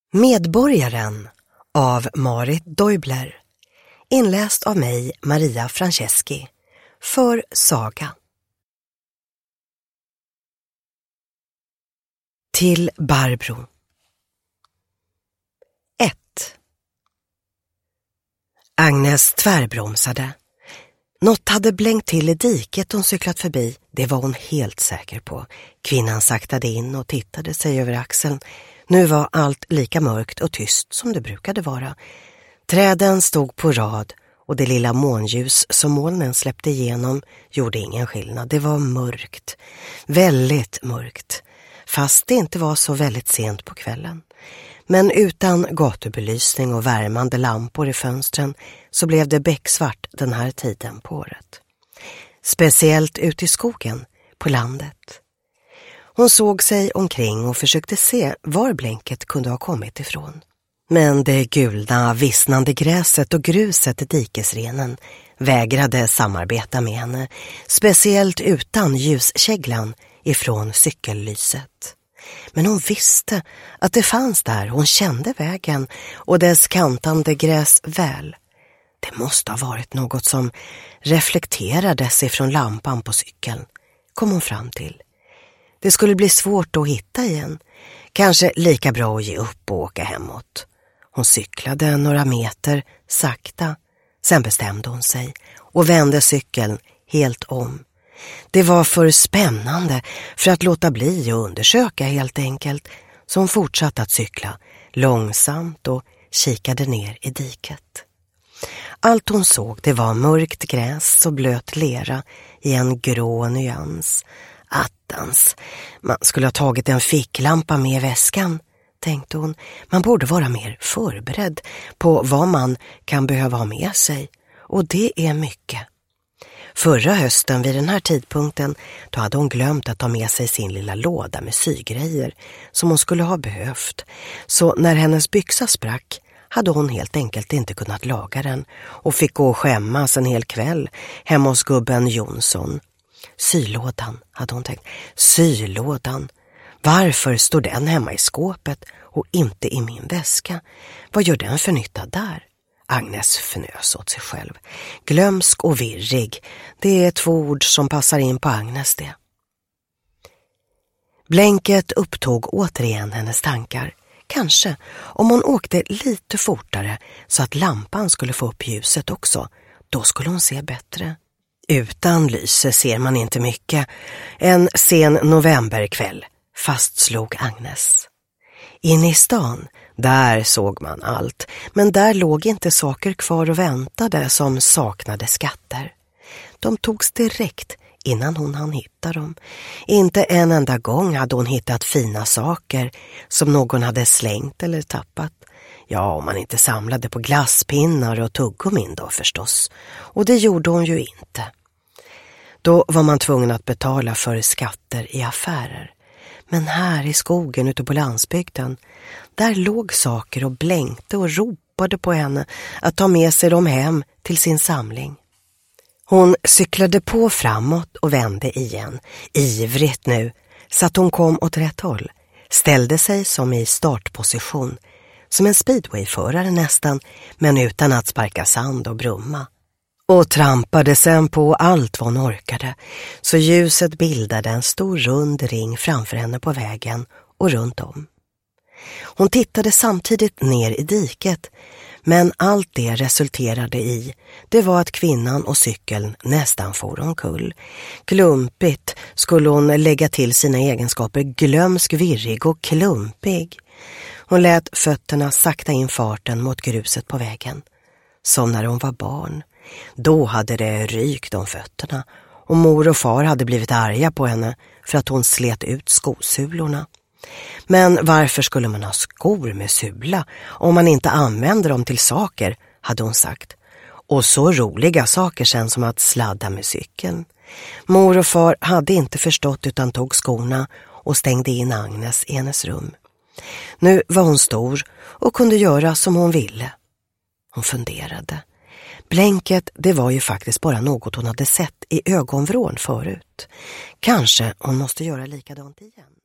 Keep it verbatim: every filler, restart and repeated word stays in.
Medborgaren av Marit Deubler. Inläst av mig, Maria Franceschi. För Saga. Till Barbro. ett. Agnes tvärbromsade. Något hade blänkt till i diket hon cyklat förbi, det var hon helt säker på. Kvinnan saktade in och tittade sig över axeln. Nu var allt lika mörkt och tyst som det brukade vara. Träden stod på rad och det lilla månljus som molnen släppte igenom gjorde ingen skillnad. Det var mörkt, väldigt mörkt, fast det inte var så väldigt sent på kvällen. Men utan gatubelysning och värmande lampor i fönstren så blev det becksvart den här tiden på året. Speciellt ute i skogen, på landet. Hon såg sig omkring och försökte se var blänket kunde ha kommit ifrån. Men det gulna, vissnande gräset och gruset i dikesrenen vägrade samarbeta med henne, speciellt utan ljuskäglan ifrån cykellyset. Men hon visste att det fanns där, hon kände vägen och dess kantande gräs väl. Det måste ha varit något som reflekterades ifrån lampan på cykeln, kom hon fram till. Det skulle bli svårt att hitta igen, kanske lika bra att ge upp och åka hemåt. Hon cyklade några meter sakta, sen bestämde hon sig och vände cykeln helt om. Det var för spännande för att låta bli och undersöka helt enkelt, så hon fortsatte att cykla långsamt och kikade ner i diket. Allt hon såg det var mörkt gräs och blöt lera i en grå nyans. Attans, man skulle ha tagit en ficklampa med i väskan, tänkte hon. Man borde vara mer förberedd på vad man kan behöva ha med sig, och det är mycket. Förra hösten vid den här tidpunkten då hade hon glömt att ta med sig sin lilla låda med sygrejer som hon skulle ha behövt. Så när hennes byxa sprack hade hon helt enkelt inte kunnat laga den och fick gå och skämmas en hel kväll hemma hos gubben Jonsson. Sylådan, hade hon tänkt. Sylådan. Varför står den hemma i skåpet och inte i min väska? Vad gör den för nytta där? Agnes fnös åt sig själv. Glömsk och virrig, det är två ord som passar in på Agnes det. Blänket upptog återigen hennes tankar. Kanske om hon åkte lite fortare så att lampan skulle få upp ljuset också, då skulle hon se bättre. Utan lyse ser man inte mycket. En sen novemberkväll, fastslog Agnes. In i stan, där såg man allt, men där låg inte saker kvar och väntade som saknade skatter. De togs direkt innan hon hann hitta dem. Inte en enda gång hade hon hittat fina saker som någon hade slängt eller tappat. Ja, om man inte samlade på glasspinnar och tuggummin då förstås. Och det gjorde hon ju inte. Då var man tvungen att betala för skatter i affärer. Men här i skogen ute på landsbygden, där låg saker och blänkte och ropade på henne att ta med sig dem hem till sin samling. Hon cyklade på framåt och vände igen, ivrigt nu, så att hon kom åt rätt håll. Ställde sig som i startposition, som en speedwayförare nästan, men utan att sparka sand och brumma. Och trampade sen på allt vad hon orkade, så ljuset bildade en stor rund ring framför henne på vägen och runt om. Hon tittade samtidigt ner i diket, men allt det resulterade i, det var att kvinnan och cykeln nästan for omkull. Klumpigt skulle hon lägga till sina egenskaper, glömsk, virrig och klumpig. Hon lät fötterna sakta in farten mot gruset på vägen, som när hon var barn. Då hade det rykt om fötterna och mor och far hade blivit arga på henne för att hon slet ut skosulorna. Men varför skulle man ha skor med sula om man inte använder dem till saker, hade hon sagt. Och så roliga saker sen som att sladda med cykeln. Mor och far hade inte förstått utan tog skorna och stängde in Agnes i hennes rum. Nu var hon stor och kunde göra som hon ville. Hon funderade. Blänket, det var ju faktiskt bara något hon hade sett i ögonvrån förut. Kanske hon måste göra likadant igen.